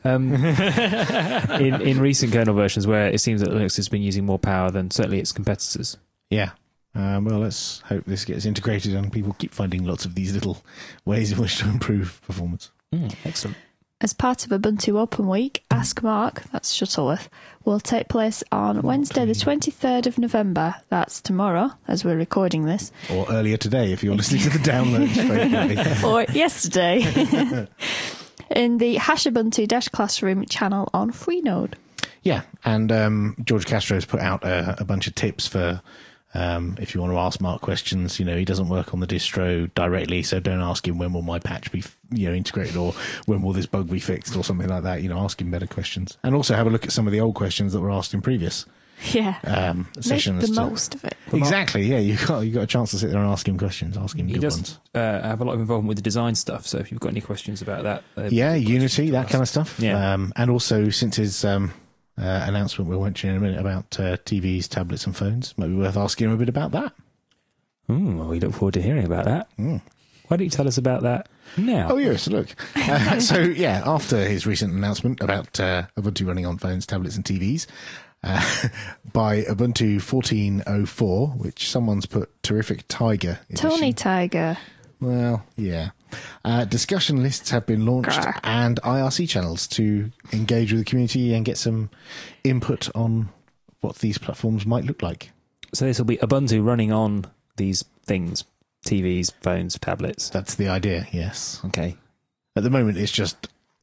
In recent kernel versions where it seems that Linux has been using more power than certainly its competitors. Yeah. Well, let's hope this gets integrated and people keep finding lots of these little ways in which to improve performance. Excellent. As part of Ubuntu Open Week, Ask Mark, that's Shuttleworth, will take place on Wednesday the 23rd of November. That's tomorrow, as we're recording this. Or earlier today, if you're listening to the download straight away. Or yesterday. In the Hash Ubuntu Dash Classroom channel on Freenode. Yeah, and George Castro's put out a bunch of tips for if you want to ask Mark questions. You know, he doesn't work on the distro directly, so don't ask him when will my patch be integrated, or when will this bug be fixed, or something like that. You know, ask him better questions, and also have a look at some of the old questions that were asked in previous sessions. Make the most of it. Exactly. Yeah, you got a chance to sit there and ask him questions. Ask him good ones. Have a lot of involvement with the design stuff. So if you've got any questions about that, Unity, that kind of stuff. Yeah, and also since his announcement we'll mention in a minute about TVs, tablets, and phones, might be worth asking him a bit about that. Well, we look forward to hearing about that. Why don't you tell us about that now? Oh, yes, look. So, yeah, after his recent announcement about Ubuntu running on phones, tablets, and TVs, by Ubuntu 14.04, which someone's put Terrific Tiger edition. Tony Tiger. Well, yeah. Discussion lists have been launched and IRC channels to engage with the community and get some input on what these platforms might look like. So this will be Ubuntu running on these things, TVs, phones, tablets. That's the idea, yes. Okay. At the moment, it's just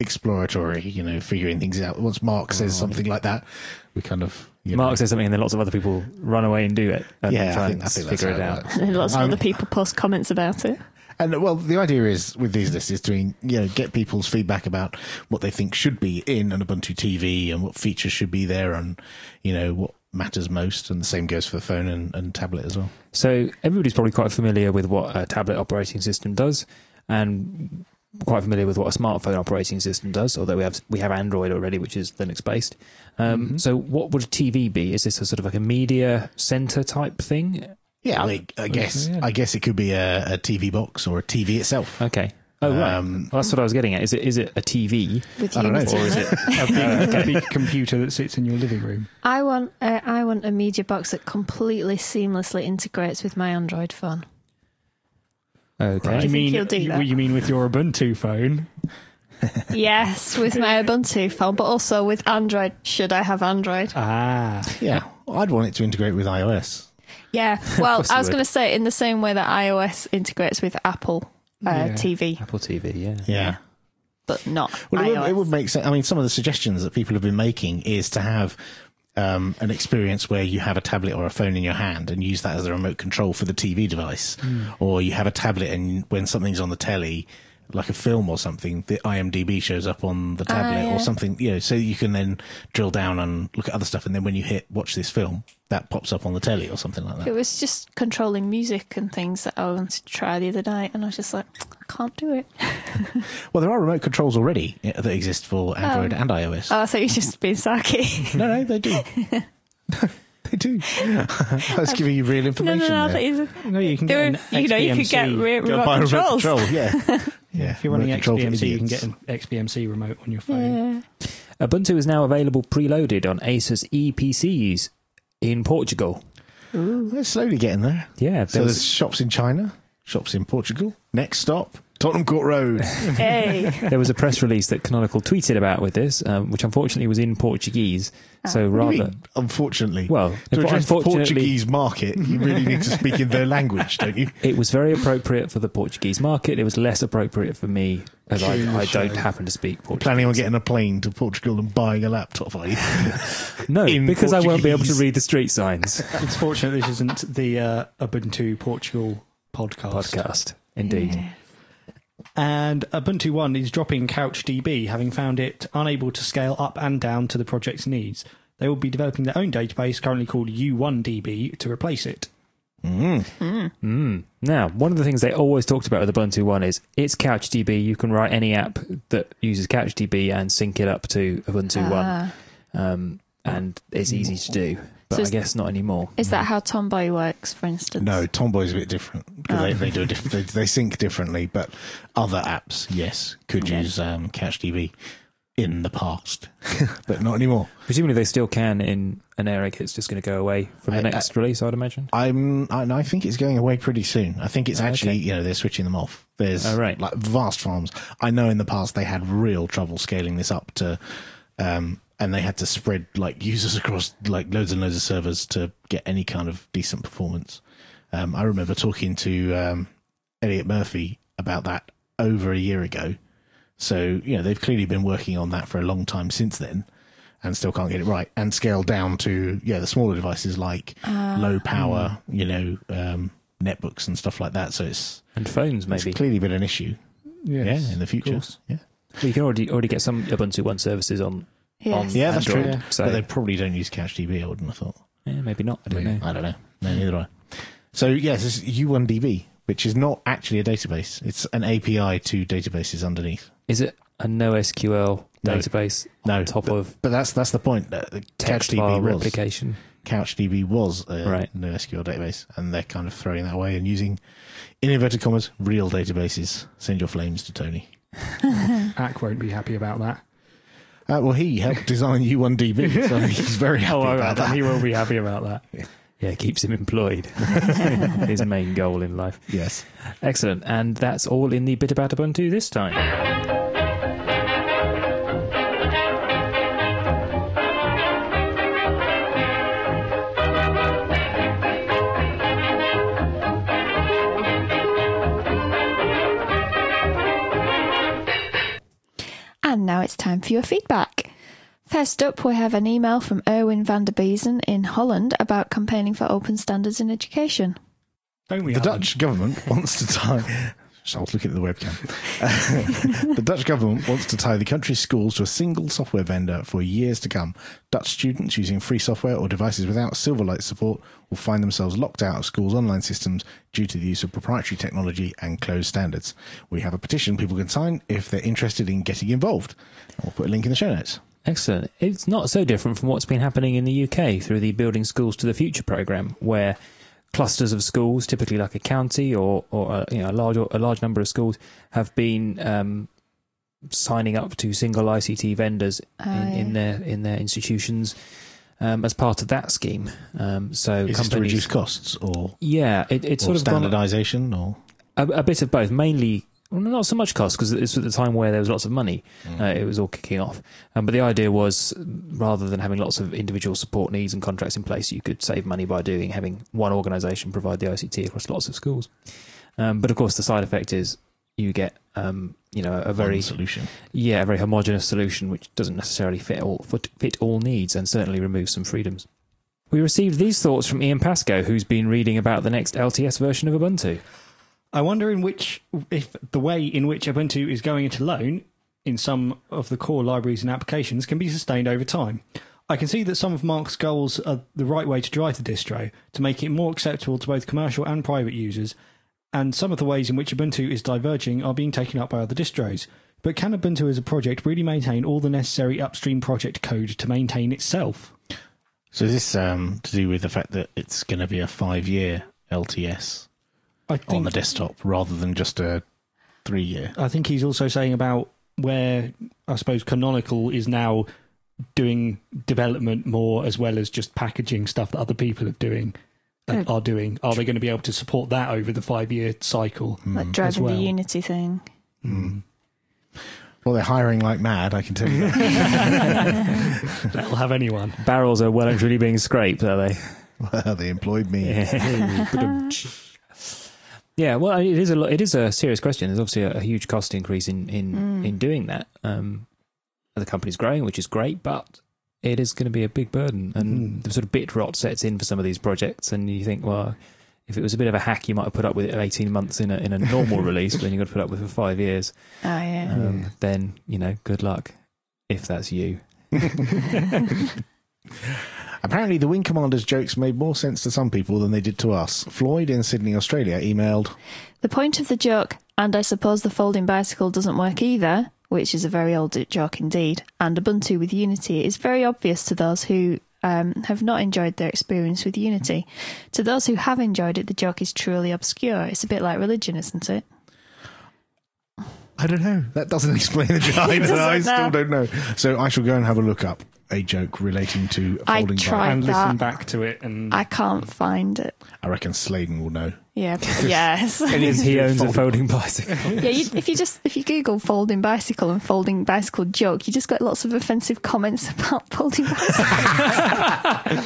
exploratory, figuring things out. Once Mark says something like that, we kind of... Mark says something and then lots of other people run away and do it. And try I and think figure that's it how out. works. And lots of other people post comments about it. And well, the idea is with these lists is to get people's feedback about what they think should be in an Ubuntu TV and what features should be there, and what matters most. And the same goes for the phone and tablet as well. So everybody's probably quite familiar with what a tablet operating system does, and quite familiar with what a smartphone operating system does. Although we have Android already, which is Linux based. So what would a TV be? Is this a sort of like a media center type thing? Yeah, I guess it could be a TV box or a TV itself. Okay. Oh, right. Well, that's what I was getting at. Is it a TV? With I don't know. Unity. Or is it a big computer that sits in your living room? I want a media box that completely seamlessly integrates with my Android phone. okay? Do you think he'll do that? You mean with your Ubuntu phone? Yes, with my Ubuntu phone, but also with Android, should I have Android. Ah. Yeah, I'd want it to integrate with iOS. Yeah, well, course you I was would. going to say in the same way that iOS integrates with Apple TV, Apple TV, yeah. Yeah. but not Well, iOS. it would make sense. I mean, some of the suggestions that people have been making is to have an experience where you have a tablet or a phone in your hand and use that as a remote control for the TV device, or you have a tablet and when something's on the telly, like a film or something, the IMDb shows up on the tablet yeah. or something, so you can then drill down and look at other stuff, and then when you hit watch this film, that pops up on the telly or something like that. It was just controlling music and things that I wanted to try the other night, and I was just like, I can't do it. Well, there are remote controls already that exist for Android and iOS. Oh, I thought you were just being sarky. No, they do. They do. I was giving you real No, information I there. thought you No, you can get an you could get XBMC. Go remote buy a controls. remote control, yeah. Yeah, If you're running remote control for XBMC, you can idiots. get an XBMC remote on your phone. Yeah. Ubuntu is now available preloaded on Asus ePCs in Portugal. They're slowly getting there. Yeah, So there's shops in China, shops in Portugal. Next stop, Tottenham Court Road. Hey. there was a press release that Canonical tweeted about with this, which unfortunately was in Portuguese. So What do you rather, mean, unfortunately? well, to address the unfortunately, Portuguese market, you really need to speak in their language, don't you? it was very appropriate for the Portuguese market. It was less appropriate for me, as I don't happen to speak Portuguese. Planning on getting a plane to Portugal and buying a laptop, are you? No, in because I won't be able to Portuguese. read the street signs. It's fortunate this isn't the Ubuntu Portugal podcast. Indeed. Yeah. And Ubuntu One is dropping CouchDB, having found it unable to scale up and down to the project's needs. They will be developing their own database, currently called U1DB, to replace it. Now, one of the things they always talked about with Ubuntu One is it's CouchDB. You can write any app that uses CouchDB and sync it up to Ubuntu One, and it's easy to do. But So I guess not anymore. Is that how Tomboy works, for instance? No, Tomboy's a bit different because they do a they sync differently. But other apps, yes, could use CouchDB in the past, but not anymore. Presumably they still can in an Eric. It's just going to go away from the next release, I'd imagine. I think it's going away pretty soon. I think it's actually they're switching them off. There's like vast farms. I know in the past they had real trouble scaling this up to. And they had to spread like users across like loads and loads of servers to get any kind of decent performance. I remember talking to Elliot Murphy about that over a year ago. So, they've clearly been working on that for a long time since then and still can't get it right, and scale down to, the smaller devices like low power, netbooks and stuff like that. So And phones, maybe. it's clearly been an issue. Yes, in the future. Yeah. Well, you can already get some Ubuntu One services on Yes. Yeah, that's Android, true. so- But they probably don't use CouchDB, I wouldn't have thought. Yeah, maybe not. I don't know. I don't know. No, neither do I. So, yes, it's U1DB, which is not actually a database. It's an API to databases underneath. Is it a NoSQL database on top of But that's the point. text file replication? CouchDB was a Right. NoSQL database, and they're kind of throwing that away and using, in inverted commas, real databases. Send your flames to Tony. Ack won't be happy about that. Well, he helped design U1DB, so he's very happy about that. He will be happy about that. Yeah, it keeps him employed. His main goal in life. Yes. Excellent. And that's all in the bit about Ubuntu this time. And now it's time for your feedback. First up, we have an email from Erwin van der Beesen in Holland about campaigning for open standards in education. Don't we, The Alan? Dutch government wants to tie... I was looking at the webcam. The Dutch government wants to tie the country's schools to a single software vendor for years to come. Dutch students using free software or devices without Silverlight support will find themselves locked out of schools' online systems due to the use of proprietary technology and closed standards. We have a petition people can sign if they're interested in getting involved. We'll put a link in the show notes. Excellent. It's not so different from what's been happening in the UK through the Building Schools to the Future programme, where clusters of schools, typically like a county or a large number of schools, have been signing up to single ICT vendors in their institutions as part of that scheme. So Is this to reduce costs or it's sort of standardisation or a bit of both. Mainly, well, not so much cost, because it's at the time where there was lots of money. It was all kicking off. But the idea was, rather than having lots of individual support needs and contracts in place, you could save money by having one organisation provide the ICT across lots of schools. But of course, the side effect is you get a very solution. Yeah, a very homogenous solution which doesn't necessarily fit all needs and certainly removes some freedoms. We received these thoughts from Ian Pascoe, who's been reading about the next LTS version of Ubuntu. I wonder if the way in which Ubuntu is going it alone in some of the core libraries and applications can be sustained over time. I can see that some of Mark's goals are the right way to drive the distro, to make it more acceptable to both commercial and private users, and some of the ways in which Ubuntu is diverging are being taken up by other distros. But can Ubuntu as a project really maintain all the necessary upstream project code to maintain itself? So is this to do with the fact that it's going to be a 5-year LTS on the desktop rather than just a 3-year? I think he's also saying about where, I suppose, Canonical is now doing development more as well as just packaging stuff that other people are doing. Are they going to be able to support that over the 5-year cycle? Like driving the Unity thing. Well, they're hiring like mad, I can tell you that. That'll have anyone. Barrels are well and truly being scraped, are they? Well, they employed me. Yeah, well, it is a serious question. There's obviously a huge cost increase in doing that. The company's growing, which is great, but it is going to be a big burden. And the sort of bit rot sets in for some of these projects, and you think, well, if it was a bit of a hack, you might have put up with it 18 months in a normal release, but then you've got to put up with it for 5 years. Oh, yeah. Then, good luck, if that's you. Apparently, the Wing Commander's jokes made more sense to some people than they did to us. Floyd in Sydney, Australia, emailed, The point of the joke, and I suppose the folding bicycle doesn't work either, which is a very old joke indeed, and Ubuntu with Unity is very obvious to those who have not enjoyed their experience with Unity. To those who have enjoyed it, the joke is truly obscure. It's a bit like religion, isn't it? I don't know. That doesn't explain the joke. I still don't know. So I shall go and have a look up a joke relating to a folding bike. And that. listen back to it. And I can't find it. I reckon Sladen will know. Yeah. Yes. He owns a folding bicycle. Yeah. If you Google folding bicycle and folding bicycle joke, you just get lots of offensive comments about folding bicycle.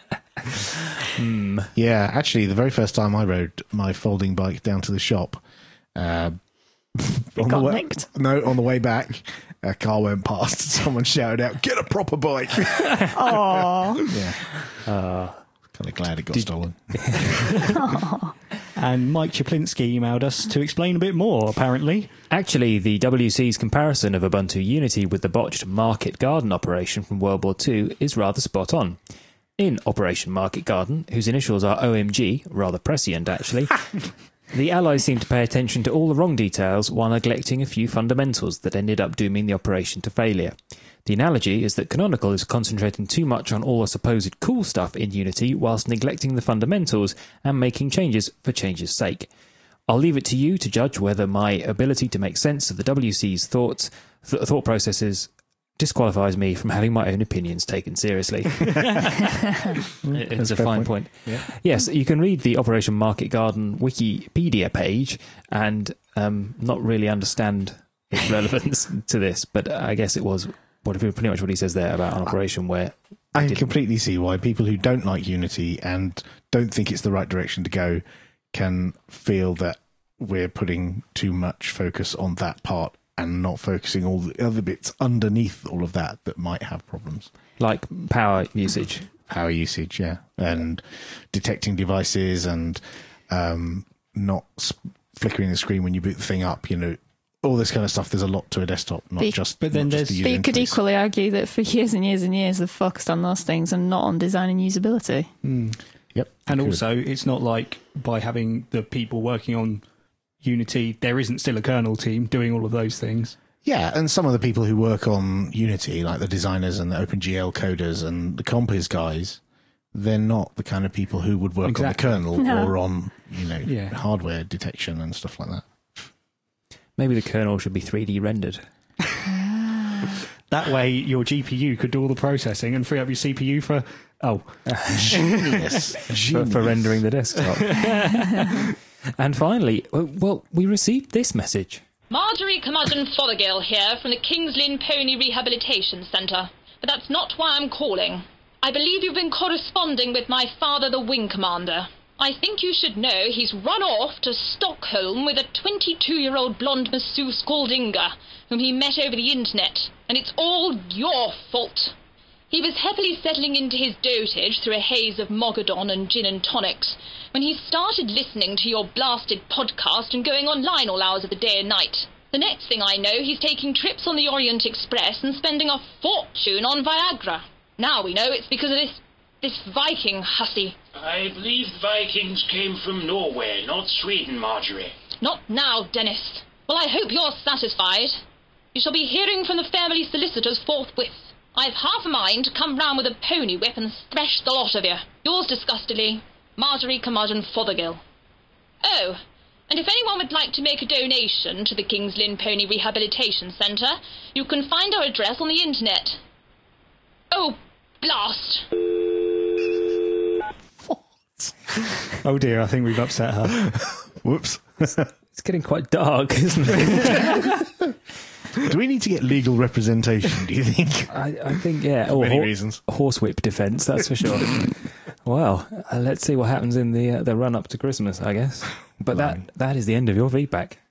Yeah, actually, the very first time I rode my folding bike down to the shop, It got nicked. No, on the way back, a car went past. Someone shouted out, "Get a proper bike!" Aww. Yeah. Kind of glad it got stolen. And Mike Chaplinsky emailed us to explain a bit more, apparently. Actually, the WC's comparison of Ubuntu Unity with the botched Market Garden operation from World War II is rather spot on. In Operation Market Garden, whose initials are OMG, rather prescient actually, the Allies seemed to pay attention to all the wrong details while neglecting a few fundamentals that ended up dooming the operation to failure. The analogy is that Canonical is concentrating too much on all the supposed cool stuff in Unity whilst neglecting the fundamentals and making changes for change's sake. I'll leave it to you to judge whether my ability to make sense of the WC's thought processes disqualifies me from having my own opinions taken seriously. It's a fine point. Yeah. Yes, you can read the Operation Market Garden Wikipedia page and not really understand its relevance to this, but I guess it was pretty much what he says there about an operation where... I can completely see why people who don't like Unity and don't think it's the right direction to go can feel that we're putting too much focus on that part and not focusing all the other bits underneath all of that might have problems. Like power usage. Power usage, yeah. And detecting devices and not flickering the screen when you boot the thing up, all this kind of stuff. There's a lot to a desktop, not just the user But you could interface. equally argue that for years and years and years they've focused on those things and not on designing usability. Yep. And also, it's not like by having the people working on Unity, there isn't still a kernel team doing all of those things. Yeah, and some of the people who work on Unity, like the designers and the OpenGL coders and the Compiz guys, they're not the kind of people who would work Exactly. on the kernel No. or on, Yeah. hardware detection and stuff like that. Maybe the kernel should be 3D rendered. That way, your GPU could do all the processing and free up your CPU for... Oh, Genius. for rendering the desktop. And finally, well, we received this message. Marjorie Curmudgeon Fothergill here from the King's Lynn Pony Rehabilitation Centre. But that's not why I'm calling. I believe you've been corresponding with my father, the Wing Commander. I think you should know he's run off to Stockholm with a 22-year-old blonde masseuse called Inga, whom he met over the internet, and it's all your fault. He was heavily settling into his dotage through a haze of Mogadon and gin and tonics when he started listening to your blasted podcast and going online all hours of the day and night. The next thing I know, he's taking trips on the Orient Express and spending a fortune on Viagra. Now we know it's because of this Viking hussy. I believe the Vikings came from Norway, not Sweden, Marjorie. Not now, Dennis. Well, I hope you're satisfied. You shall be hearing from the family solicitors forthwith. I've half a mind to come round with a pony whip and thresh the lot of you. Yours disgustedly, Marjorie Curmudgeon Fothergill. Oh, and if anyone would like to make a donation to the King's Lynn Pony Rehabilitation Centre, you can find our address on the internet. Oh, blast. oh dear, I think we've upset her. Whoops. It's getting quite dark, isn't it? Do we need to get legal representation, do you think? I think, yeah. For many reasons. Horsewhip defence, that's for sure. Well, let's see what happens in the run-up to Christmas, I guess. But that is the end of your feedback.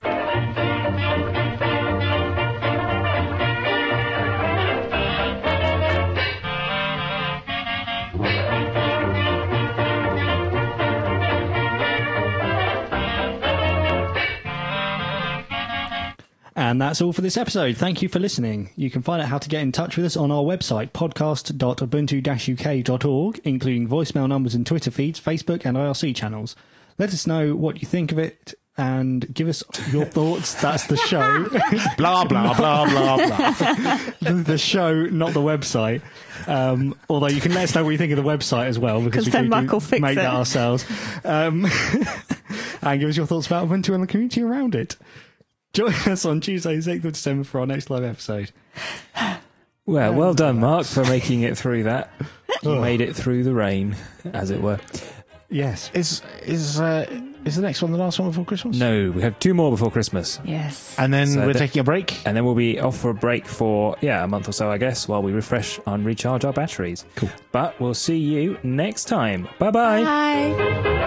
And that's all for this episode. Thank you for listening. You can find out how to get in touch with us on our website, podcast.ubuntu-uk.org, including voicemail numbers and Twitter feeds, Facebook and IRC channels. Let us know what you think of it and give us your thoughts. That's the show. Blah, blah, blah, blah, blah. The show, not the website. Although you can let us know what you think of the website as well, because we then do Mark will fix make it. that ourselves. And give us your thoughts about Ubuntu and the community around it. Join us on Tuesday, the 6th of December for our next live episode. Well done, Mark, for making it through that. You made it through the rain, as it were. Yes. Is the next one the last one before Christmas? No, we have 2 more before Christmas. Yes. And then So we're the- taking a break? And then we'll be off for a break for, a month or so, I guess, while we refresh and recharge our batteries. Cool. But we'll see you next time. Bye-bye. Bye.